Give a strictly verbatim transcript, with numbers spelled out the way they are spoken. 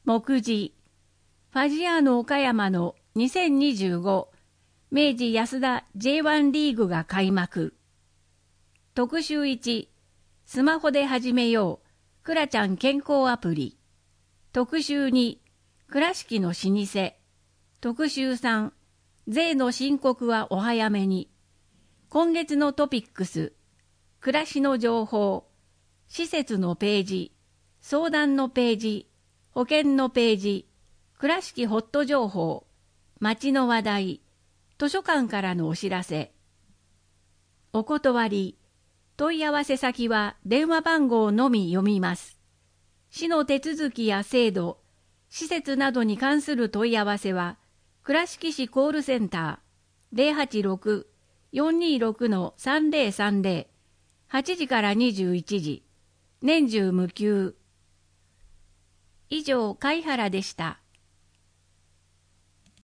目次ファジアーノ岡山のにせんにじゅうご明治安田 ジェイワン リーグが開幕。特集いちスマホで始めようクラちゃん健康アプリ。特集に倉敷の老舗。特集さん税の申告はお早めに。今月のトピックス暮らしの情報、施設のページ、相談のページ、保険のページ、倉敷ホット情報、街の話題、図書館からのお知らせ。お断り、問い合わせ先は電話番号のみ読みます。市の手続きや制度、施設などに関する問い合わせは、倉敷市コールセンター ゼロはちろく よんにーろく さんぜろさんぜろはちじからにじゅういちじ、年中無休。以上、貝原でした。